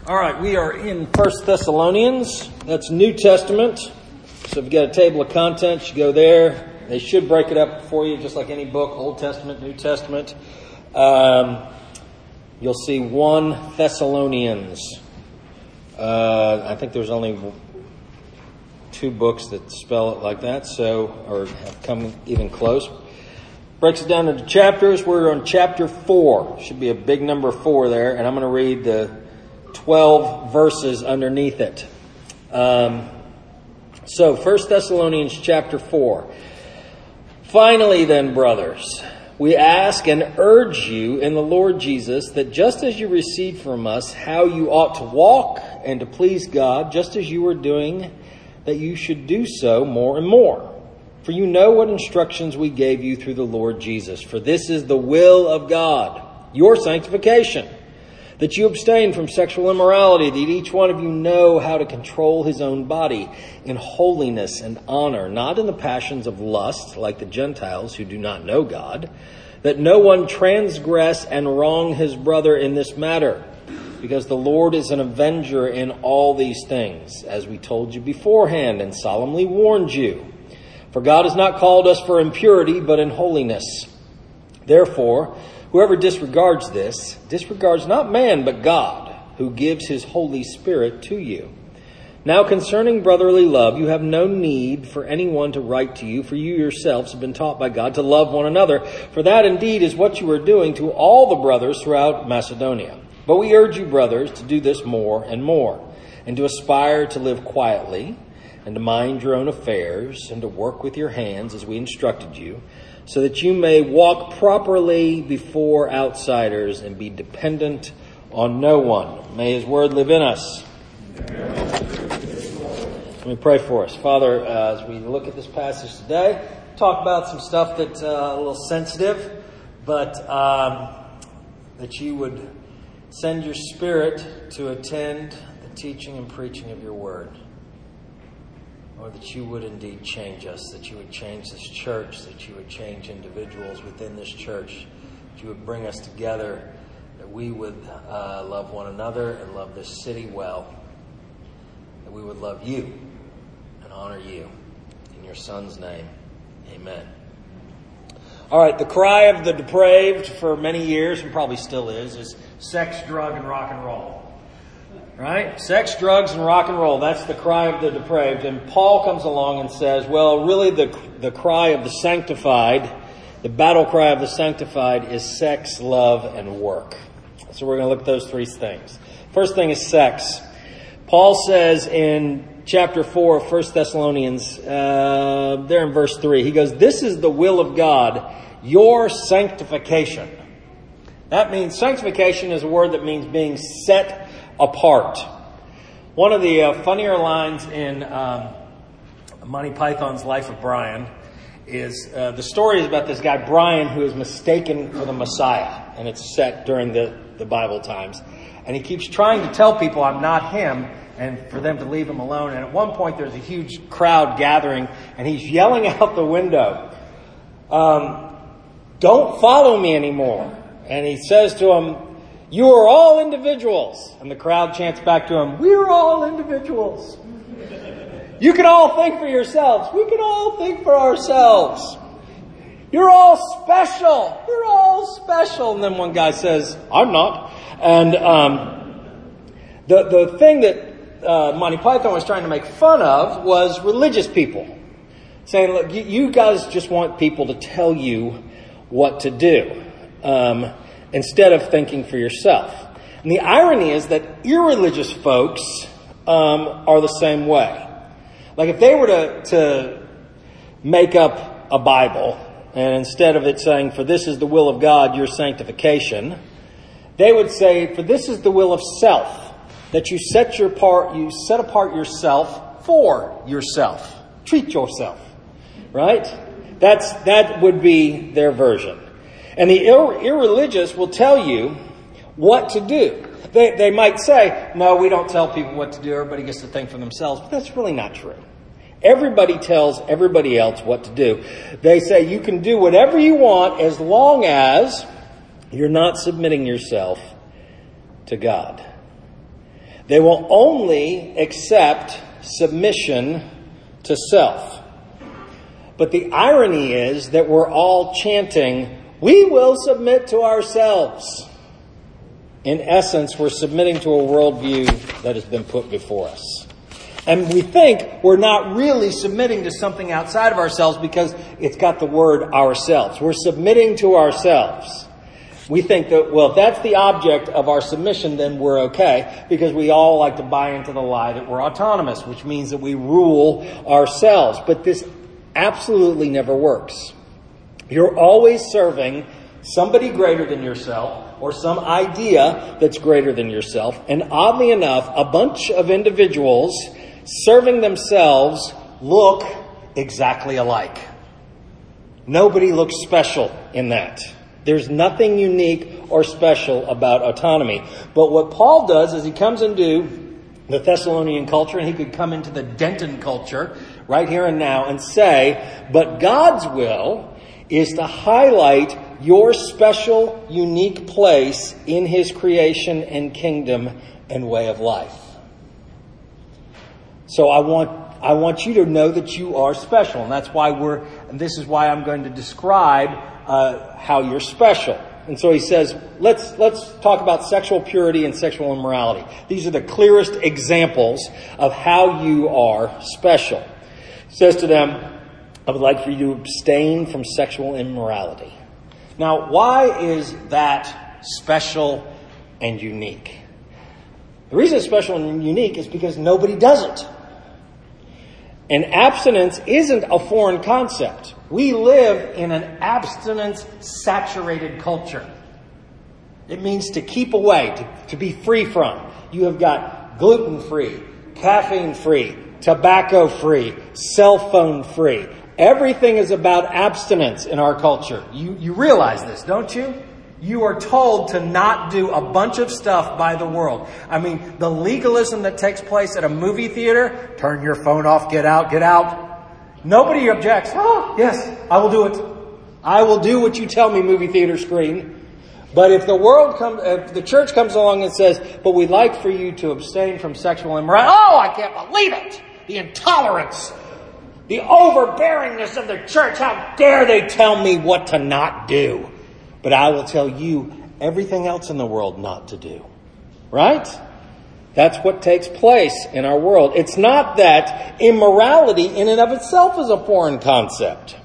All right, we are in 1 Thessalonians. That's New Testament. So if you've got a table of contents, you go there. They should break it up for you, just like any book, Old Testament, New Testament. You'll see 1 Thessalonians. I think there's only 2 books that spell it like that, or have come even close. Breaks it down into chapters. We're on chapter 4. Should be a big number 4 there, and I'm going to read the 12 verses underneath it. So 1 Thessalonians chapter 4. Finally then, brothers, we ask and urge you in the Lord Jesus that just as you received from us how you ought to walk and to please God, just as you are doing, that you should do so more and more. For you know what instructions we gave you through the Lord Jesus. For this is the will of God, your sanctification, that you abstain from sexual immorality, that each one of you know how to control his own body in holiness and honor, not in the passions of lust, like the Gentiles who do not know God, that no one transgress and wrong his brother in this matter, because the Lord is an avenger in all these things, as we told you beforehand and solemnly warned you. For God has not called us for impurity, but in holiness. Therefore, whoever disregards this, disregards not man, but God, who gives his Holy Spirit to you. Now concerning brotherly love, you have no need for anyone to write to you, for you yourselves have been taught by God to love one another. For that indeed is what you are doing to all the brothers throughout Macedonia. But we urge you, brothers, to do this more and more, and to aspire to live quietly, and to mind your own affairs, and to work with your hands as we instructed you, so that you may walk properly before outsiders and be dependent on no one. May his word live in us. Let me pray for us. Father, as we look at this passage today, talk about some stuff that's a little sensitive, but that you would send your Spirit to attend the teaching and preaching of your word. Or that you would indeed change us, that you would change this church, that you would change individuals within this church, that you would bring us together, that we would love one another and love this city well, that we would love you and honor you. In your Son's name, amen. All right, the cry of the depraved for many years, and probably still is sex, drug, and rock and roll. Right? Sex, drugs, and rock and roll. That's the cry of the depraved. And Paul comes along and says, well, really the cry of the sanctified, the battle cry of the sanctified is sex, love, and work. So we're going to look at those 3 things. First thing is sex. Paul says in chapter 4 of 1 Thessalonians, there in verse 3, he goes, this is the will of God, your sanctification. That means sanctification is a word that means being set apart. One of the funnier lines in Monty Python's Life of Brian is the story is about this guy Brian who is mistaken for the Messiah, and it's set during the Bible times. And he keeps trying to tell people, I'm not him, and for them to leave him alone. And at one point there's a huge crowd gathering, and he's yelling out the window, don't follow me anymore. And he says to them, you are all individuals. And the crowd chants back to him, we are all individuals. You can all think for yourselves. We can all think for ourselves. You're all special. You're all special. And then one guy says, I'm not. And the thing that Monty Python was trying to make fun of was religious people. Saying, look, you guys just want people to tell you what to do. Instead of thinking for yourself. And the irony is that irreligious folks are the same way. Like if they were to make up a Bible, and instead of it saying, for this is the will of God, your sanctification, they would say, for this is the will of self, that you set apart yourself for yourself. Treat yourself. Right? That would be their version. And the irreligious will tell you what to do. They might say, no, we don't tell people what to do. Everybody gets to think for themselves. But that's really not true. Everybody tells everybody else what to do. They say you can do whatever you want as long as you're not submitting yourself to God. They will only accept submission to self. But the irony is that we're all chanting, "We will submit to ourselves." In essence, we're submitting to a worldview that has been put before us. And we think we're not really submitting to something outside of ourselves because it's got the word ourselves. We're submitting to ourselves. We think that, well, if that's the object of our submission, then we're okay, because we all like to buy into the lie that we're autonomous, which means that we rule ourselves. But this absolutely never works. You're always serving somebody greater than yourself or some idea that's greater than yourself. And oddly enough, a bunch of individuals serving themselves look exactly alike. Nobody looks special in that. There's nothing unique or special about autonomy. But what Paul does is he comes into the Thessalonian culture, and he could come into the Denton culture right here and now and say, but God's will is to highlight your special, unique place in His creation and kingdom and way of life. So I want you to know that you are special, and that's why this is why I'm going to describe how you're special. And so he says, let's talk about sexual purity and sexual immorality. These are the clearest examples of how you are special. He says to them, I would like for you to abstain from sexual immorality. Now, why is that special and unique? The reason it's special and unique is because nobody does it. And abstinence isn't a foreign concept. We live in an abstinence-saturated culture. It means to keep away, to be free from. You have got gluten-free, caffeine-free, tobacco-free, cell phone-free. Everything is about abstinence in our culture. You realize this, don't you? You are told to not do a bunch of stuff by the world. I mean, the legalism that takes place at a movie theater, turn your phone off, get out, get out. Nobody objects. Oh, yes, I will do it. I will do what you tell me, movie theater screen. But if the church comes along and says, but we'd like for you to abstain from sexual immorality. Oh, I can't believe it. The intolerance, the overbearingness of the church. How dare they tell me what to not do? But I will tell you everything else in the world not to do. Right? That's what takes place in our world. It's not that immorality in and of itself is a foreign concept.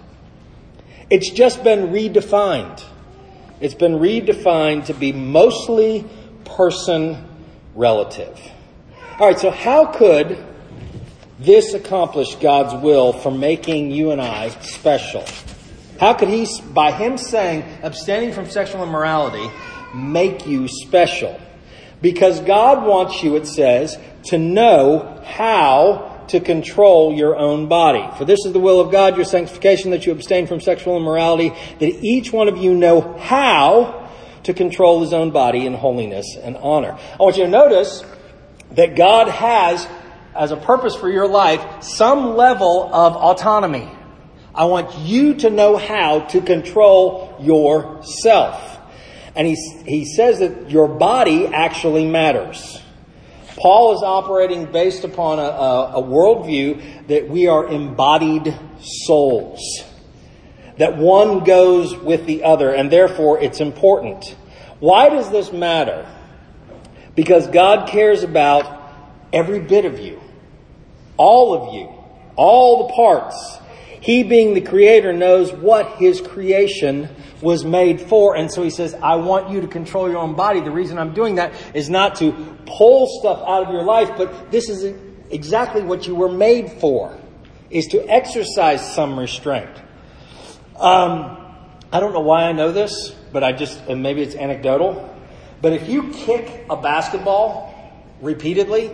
It's just been redefined. It's been redefined to be mostly person relative. All right, so how could this accomplish God's will for making you and I special? How could He, by Him saying, abstaining from sexual immorality, make you special? Because God wants you, it says, to know how to control your own body. For this is the will of God, your sanctification, that you abstain from sexual immorality, that each one of you know how to control his own body in holiness and honor. I want you to notice that God has, as a purpose for your life, some level of autonomy. I want you to know how to control yourself. And he says that your body actually matters. Paul is operating based upon a worldview that we are embodied souls. That one goes with the other, and therefore it's important. Why does this matter? Because God cares about every bit of you. All of you. All the parts. He, being the creator, knows what his creation was made for. And so he says, I want you to control your own body. The reason I'm doing that is not to pull stuff out of your life, but this is exactly what you were made for, is to exercise some restraint. I don't know why I know this, but maybe it's anecdotal. But if you kick a basketball repeatedly,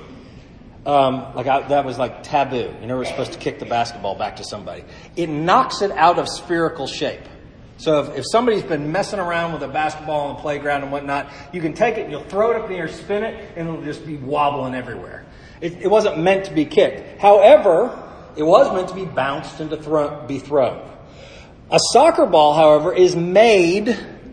that was like taboo. You never were supposed to kick the basketball back to somebody. It knocks it out of spherical shape. So if somebody's been messing around with a basketball on the playground and whatnot, you can take it, you'll throw it up in the air, spin it, and it'll just be wobbling everywhere. It wasn't meant to be kicked. However, it was meant to be bounced and to be thrown. A soccer ball, however, is made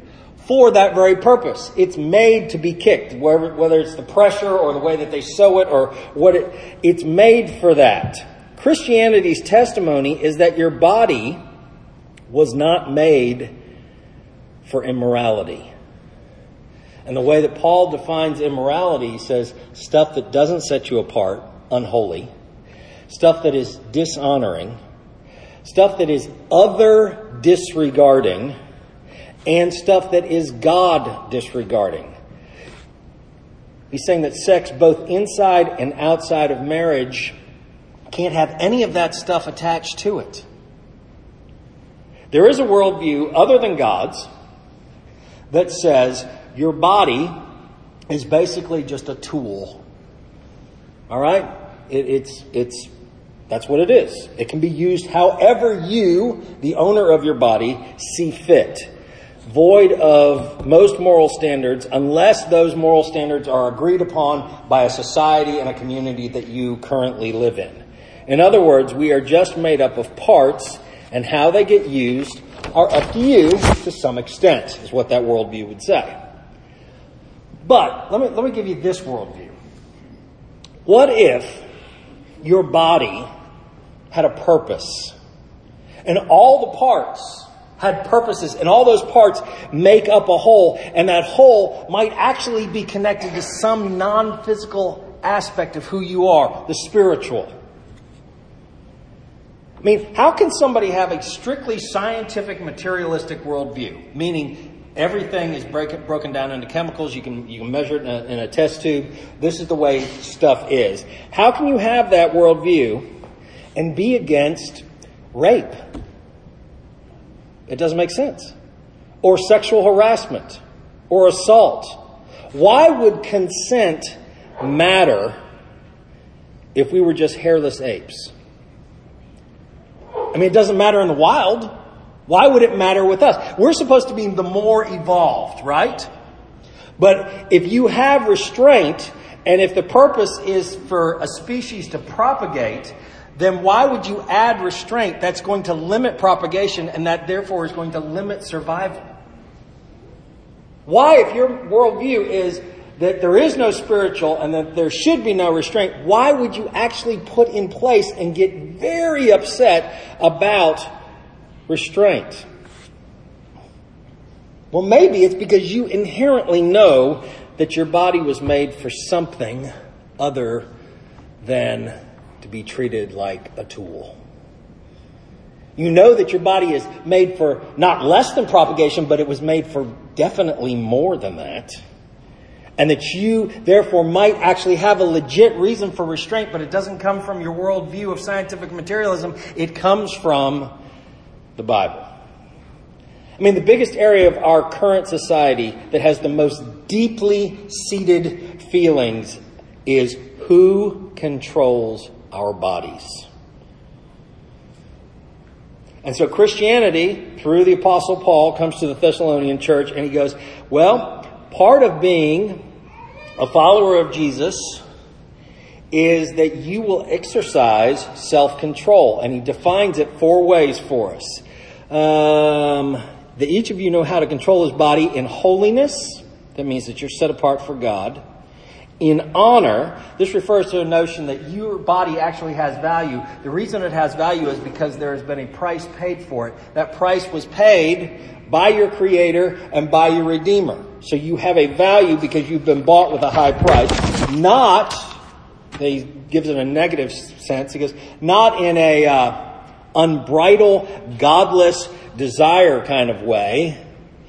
for that very purpose. It's made to be kicked, whether it's the pressure or the way that they sew it or it's made for that. Christianity's testimony is that your body was not made for immorality. And the way that Paul defines immorality, he says stuff that doesn't set you apart, unholy, stuff that is dishonoring, stuff that is other disregarding, and stuff that is God disregarding. He's saying that sex, both inside and outside of marriage, can't have any of that stuff attached to it. There is a worldview other than God's that says your body is basically just a tool. All right? That's what it is. It can be used however you, the owner of your body, see fit. Void of most moral standards, unless those moral standards are agreed upon by a society and a community that you currently live in. In other words, we are just made up of parts, and how they get used are up to you to some extent, is what that worldview would say. But let me give you this worldview. What if your body had a purpose, and all the parts had purposes, and all those parts make up a whole, and that whole might actually be connected to some non-physical aspect of who you are, the spiritual? I mean, how can somebody have a strictly scientific, materialistic worldview, meaning everything is broken down into chemicals, you can measure it in a test tube, this is the way stuff is. How can you have that worldview and be against rape? It doesn't make sense. Or sexual harassment. Or assault. Why would consent matter if we were just hairless apes? I mean, it doesn't matter in the wild. Why would it matter with us? We're supposed to be the more evolved, right? But if you have restraint, and if the purpose is for a species to propagate, then why would you add restraint that's going to limit propagation and that therefore is going to limit survival? Why, if your worldview is that there is no spiritual and that there should be no restraint, why would you actually put in place and get very upset about restraint? Well, maybe it's because you inherently know that your body was made for something other than to be treated like a tool. You know that your body is made for not less than propagation, but it was made for definitely more than that. And that you, therefore, might actually have a legit reason for restraint, but it doesn't come from your worldview of scientific materialism. It comes from the Bible. I mean, the biggest area of our current society that has the most deeply seated feelings is who controls our bodies. And so Christianity, through the Apostle Paul, comes to the Thessalonian church and he goes, well, part of being a follower of Jesus is that you will exercise self-control. And he defines it 4 ways for us. That each of you know how to control his body in holiness. That means that you're set apart for God. In honor, this refers to a notion that your body actually has value. The reason it has value is because there has been a price paid for it. That price was paid by your Creator and by your Redeemer. So you have a value because you've been bought with a high price. Not, he gives it a negative sense, he goes, not in a unbridled, godless desire kind of way.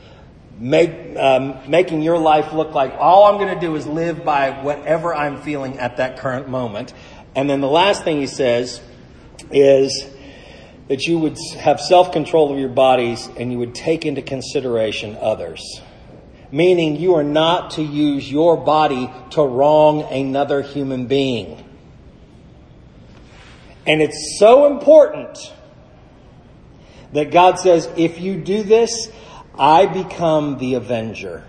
Making your life look like all I'm going to do is live by whatever I'm feeling at that current moment. And then the last thing he says is that you would have self-control of your bodies and you would take into consideration others. Meaning you are not to use your body to wrong another human being. And it's so important that God says, if you do this, I become the avenger.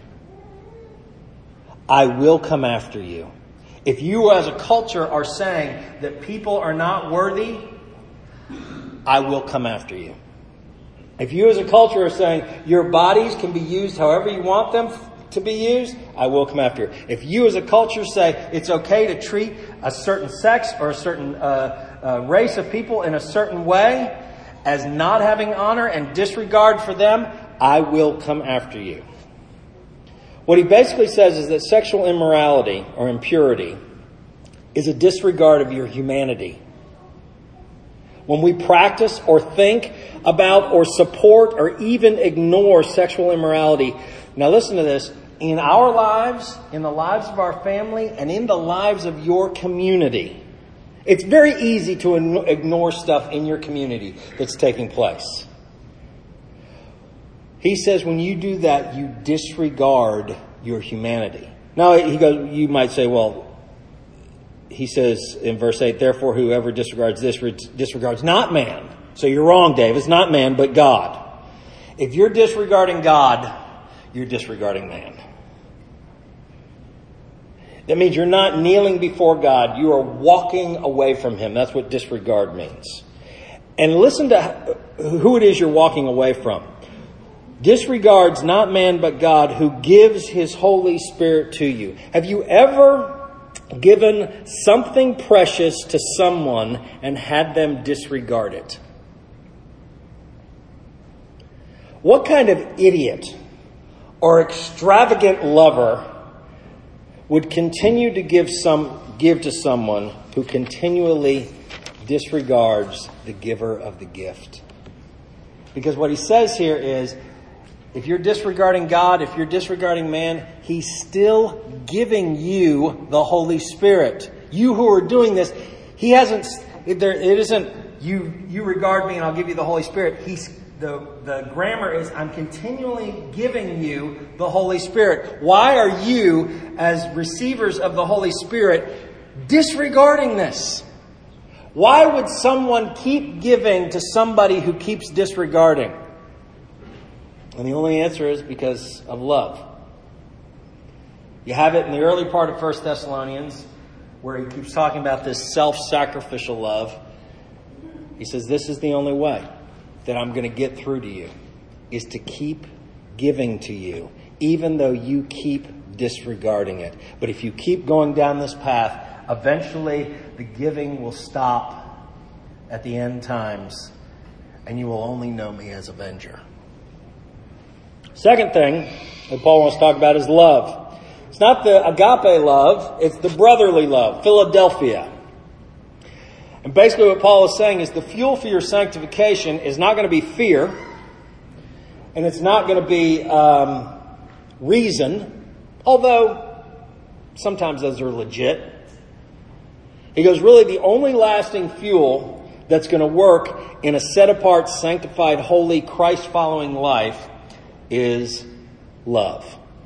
I will come after you. If you as a culture are saying that people are not worthy, I will come after you. If you as a culture are saying your bodies can be used however you want them to be used, I will come after you. If you as a culture say it's okay to treat a certain sex or a certain race of people in a certain way as not having honor and disregard for them, I will come after you. What he basically says is that sexual immorality or impurity is a disregard of your humanity. When we practice or think about or support or even ignore sexual immorality, now listen to this, in our lives, in the lives of our family, and in the lives of your community, it's very easy to ignore stuff in your community that's taking place. He says when you do that, you disregard your humanity. Now, you might say, well, he says in verse 8, therefore whoever disregards this disregards not man. So you're wrong, Dave. It's not man, but God. If you're disregarding God, you're disregarding man. That means you're not kneeling before God. You are walking away from Him. That's what disregard means. And listen to who it is you're walking away from. Disregards not man but God who gives His Holy Spirit to you. Have you ever given something precious to someone and had them disregard it? What kind of idiot or extravagant lover would continue to give to someone who continually disregards the giver of the gift? Because what he says here is, if you're disregarding God, if you're disregarding man, He's still giving you the Holy Spirit. You who are doing this, He hasn't. It isn't you regard me and I'll give you the Holy Spirit. The grammar is, I'm continually giving you the Holy Spirit. Why are you, as receivers of the Holy Spirit, disregarding this? Why would someone keep giving to somebody who keeps disregarding? And the only answer is because of love. You have it in the early part of 1 Thessalonians, where he keeps talking about this self-sacrificial love. He says, this is the only way that I'm going to get through to you, is to keep giving to you, even though you keep disregarding it. But if you keep going down this path, eventually the giving will stop at the end times, and you will only know me as Avenger. Second thing that Paul wants to talk about is love. It's not the agape love, it's the brotherly love, Philadelphia. And basically what Paul is saying is the fuel for your sanctification is not going to be fear, and it's not going to be reason, although sometimes those are legit. He goes, really the only lasting fuel that's going to work in a set-apart, sanctified, holy, Christ-following life is love.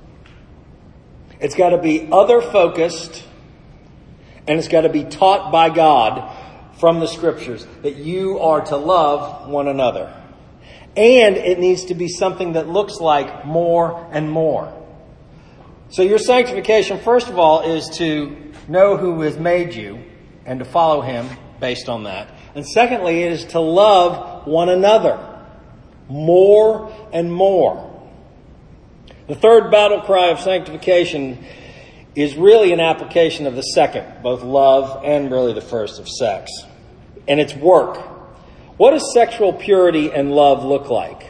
It's got to be other-focused, and it's got to be taught by God from the Scriptures that you are to love one another. And it needs to be something that looks like more and more. So your sanctification, first of all, is to know who has made you and to follow Him based on that. And secondly, it is to love one another more and more. The third battle cry of sanctification is really an application of the second, both love and really the first of sex. And it's work. What does sexual purity and love look like?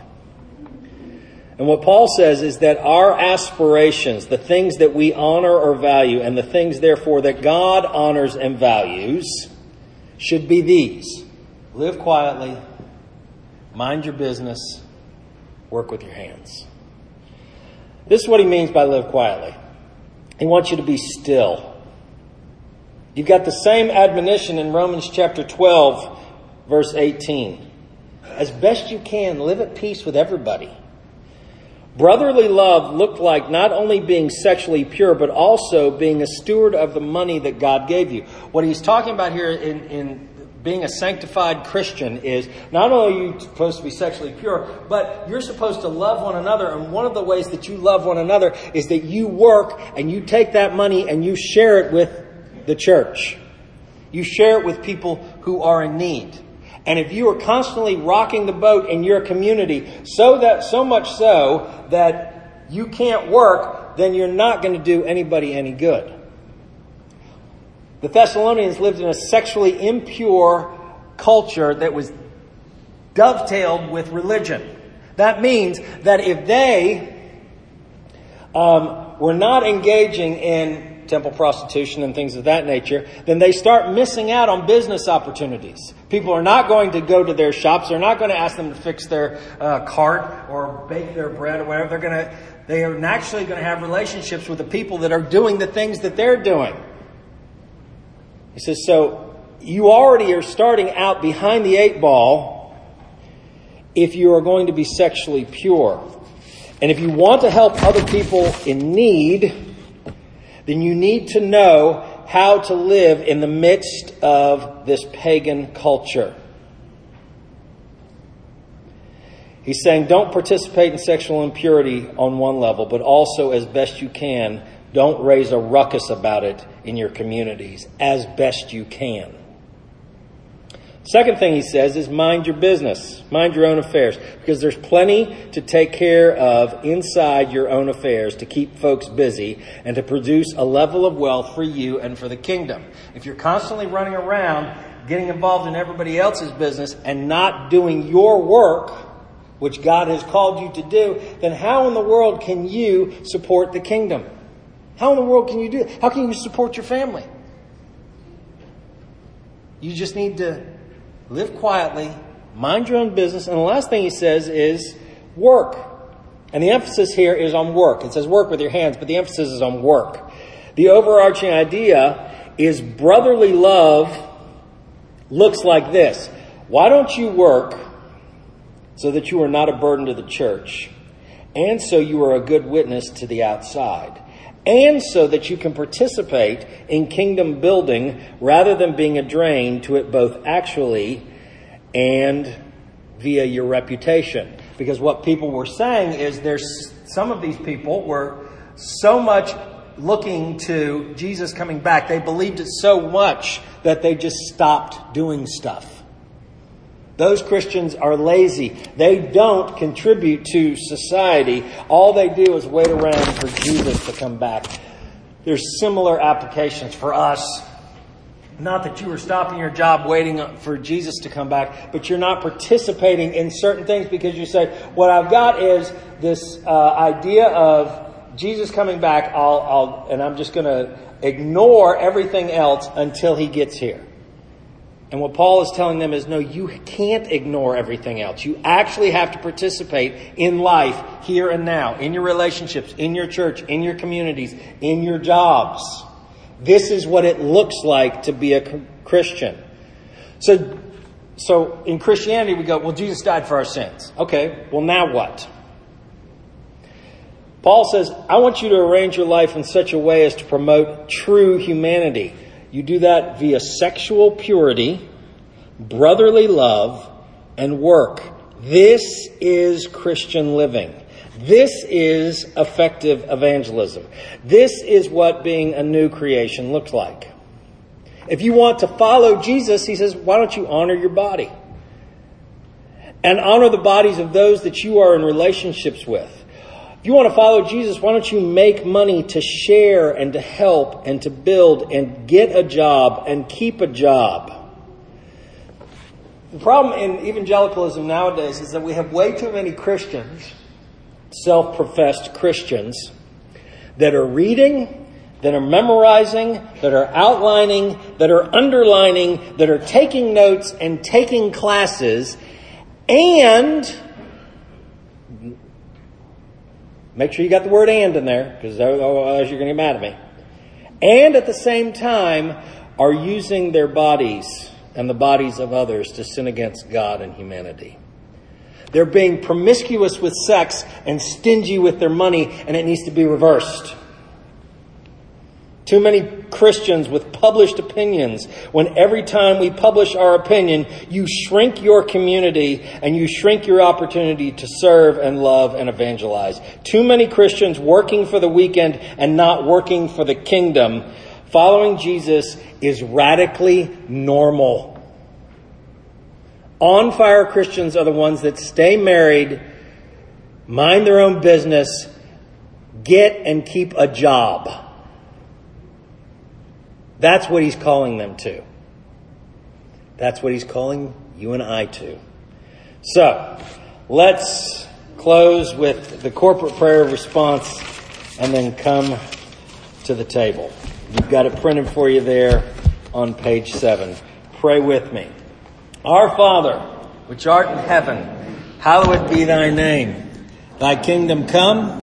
And what Paul says is that our aspirations, the things that we honor or value, and the things, therefore, that God honors and values, should be these. Live quietly, mind your business, work with your hands. This is what he means by live quietly. He wants you to be still. You've got the same admonition in Romans chapter 12, verse 18. As best you can, live at peace with everybody. Brotherly love looked like not only being sexually pure, but also being a steward of the money that God gave you. What he's talking about here in being a sanctified Christian is not only are you supposed to be sexually pure, but you're supposed to love one another. And one of the ways that you love one another is that you work and you take that money and you share it with the church. You share it with people who are in need. And if you are constantly rocking the boat in your community so much so that you can't work, then you're not going to do anybody any good. The Thessalonians lived in a sexually impure culture that was dovetailed with religion. That means that if they were not engaging in temple prostitution and things of that nature, then they start missing out on business opportunities. People are not going to go to their shops. They're not going to ask them to fix their cart or bake their bread or whatever. They are naturally going to have relationships with the people that are doing the things that they're doing. He says, so you already are starting out behind the 8 ball if you are going to be sexually pure. And if you want to help other people in need, then you need to know how to live in the midst of this pagan culture. He's saying don't participate in sexual impurity on one level, but also as best you can, don't raise a ruckus about it in your communities as best you can. Second thing he says is mind your business. Mind your own affairs. Because there's plenty to take care of inside your own affairs to keep folks busy and to produce a level of wealth for you and for the kingdom. If you're constantly running around getting involved in everybody else's business and not doing your work, which God has called you to do, then how in the world can you support the kingdom? How in the world can you do it? How can you support your family? You just need to live quietly, mind your own business. And the last thing he says is work. And the emphasis here is on work. It says work with your hands, but the emphasis is on work. The overarching idea is brotherly love looks like this. Why don't you work so that you are not a burden to the church, and so you are a good witness to the outside, and so that you can participate in kingdom building rather than being a drain to it both actually and via your reputation. Because what people were saying is some of these people were so much looking to Jesus coming back. They believed it so much that they just stopped doing stuff. Those Christians are lazy. They don't contribute to society. All they do is wait around for Jesus to come back. There's similar applications for us. Not that you are stopping your job waiting for Jesus to come back, but you're not participating in certain things because you say, what I've got is this idea of Jesus coming back, and I'm just going to ignore everything else until he gets here. And what Paul is telling them is, no, you can't ignore everything else. You actually have to participate in life here and now, in your relationships, in your church, in your communities, in your jobs. This is what it looks like to be a Christian. So in Christianity, we go, well, Jesus died for our sins. Okay, well, now what? Paul says, I want you to arrange your life in such a way as to promote true humanity. You do that via sexual purity, brotherly love, and work. This is Christian living. This is effective evangelism. This is what being a new creation looks like. If you want to follow Jesus, he says, why don't you honor your body? And honor the bodies of those that you are in relationships with. If you want to follow Jesus, why don't you make money to share and to help and to build and get a job and keep a job? The problem in evangelicalism nowadays is that we have way too many Christians, self-professed Christians, that are reading, that are memorizing, that are outlining, that are underlining, that are taking notes and taking classes, and make sure you got the word "and" in there, because otherwise you're going to get mad at me. And at the same time are using their bodies and the bodies of others to sin against God and humanity. They're being promiscuous with sex and stingy with their money, and it needs to be reversed. Too many Christians with published opinions, when every time we publish our opinion, you shrink your community and you shrink your opportunity to serve and love and evangelize. Too many Christians working for the weekend and not working for the kingdom. Following Jesus is radically normal. On-fire Christians are the ones that stay married, mind their own business, get and keep a job. That's what he's calling them to. That's what he's calling you and I to. So, let's close with the corporate prayer of response and then come to the table. You've got it printed for you there on page 7. Pray with me. Our Father, which art in heaven, hallowed be thy name. Thy kingdom come.